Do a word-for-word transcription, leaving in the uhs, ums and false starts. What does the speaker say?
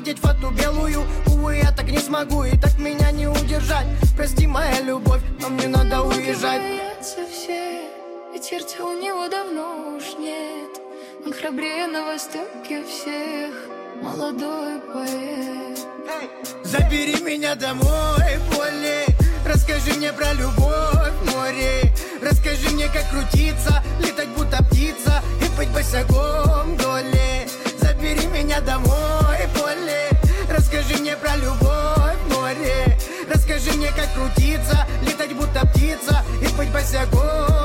надеть фату белую. Увы, я так не смогу, и так меня не удержать. Прости, моя любовь, но мне надо уезжать. Все, ведь сердца у него давно уж нет. Он храбрее на востоке всех, молодой поэт. Забери меня домой, поле. Расскажи мне про любовь, море. Расскажи мне, как крутиться, летать будто птица и быть босиком вдоле. Забери меня домой, поле. Расскажи мне про любовь, море. Расскажи мне, как крутиться, летать будто птица и быть босиком.